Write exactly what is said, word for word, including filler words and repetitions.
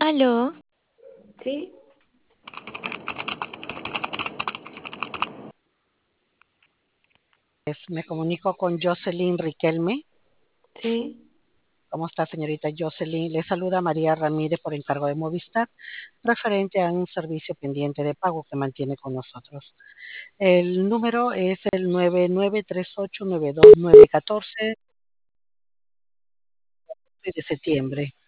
Aló, Sí, Pues, me comunico con Jocelyn Riquelme. sí, ¿Cómo está, señorita Jocelyn? Le saluda María Ramírez por encargo de Movistar, referente a un servicio pendiente de pago que mantiene con nosotros. El número es el nueve nueve tres ocho nueve dos nueve uno cuatro de septiembre.